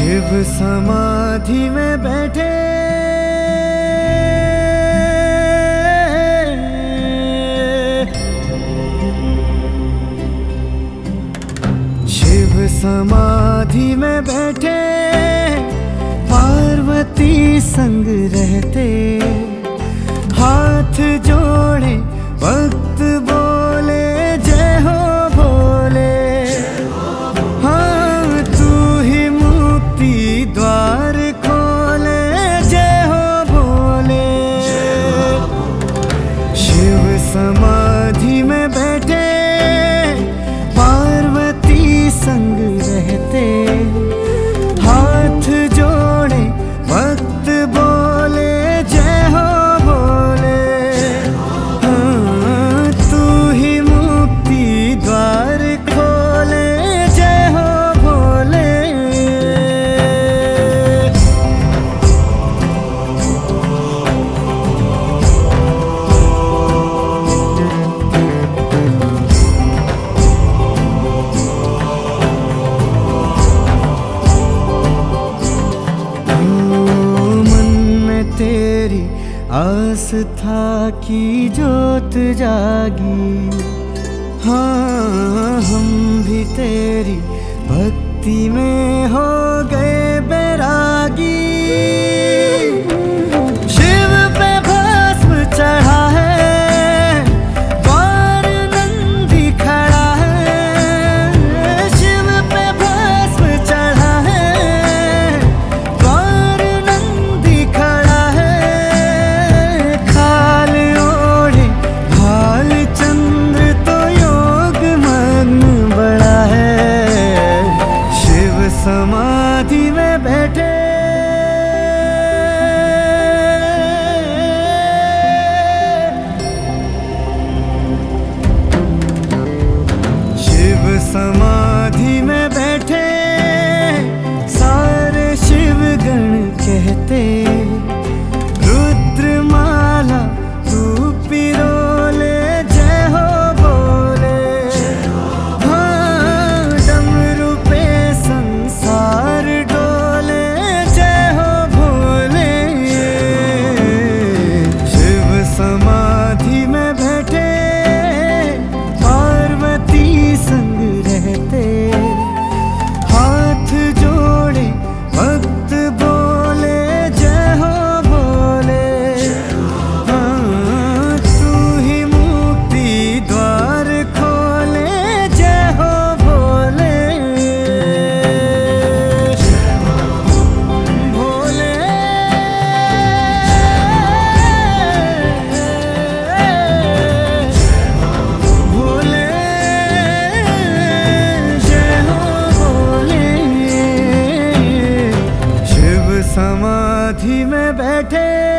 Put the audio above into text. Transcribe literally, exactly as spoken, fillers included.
शिव समाधि में बैठे शिव समाधि में बैठे पार्वती संग रहते, हाथ जोड़े भक्त बोले जय हो भोले। हाँ तू ही मुक्ति द्वार खोले जय हो भोले। शिव समाधि में बैठे पार्वती संग रहते, हाथ जोड़े भक्त बोले जय हो भोले। हाँ तू ही मुक्ति द्वार खोले जय हो भोले। तेरी आस्था की जोत जागी, हाँ हम भी तेरी भक्ति में हो गए बैरागी। शिव पे भस्म चढ़ा है, द्वार नंदी खड़ा है। शिव पे भस्म चढ़ा है, द्वार नंदी खड़ा है। खाल ओढ़े भाल चंद्र तो योग मग्न बड़ा है। शिव समाधि में बैठे शिव समाधि में बैठे सारे शिवगण कहते, रुद्रमाला तू पिरोले जय हो बोले। हाँ डमरू पे संसार डोले जय हो भोले। शिव समाधि में बैठे पार्वती संग रहते, हाथ जोड़े भक्त बोले जय हो भोले। हाँ तू ही मुक्ति द्वार खोले जय हो भोले। भोले भोले जय हो भोले। शिव समाधि में बैठे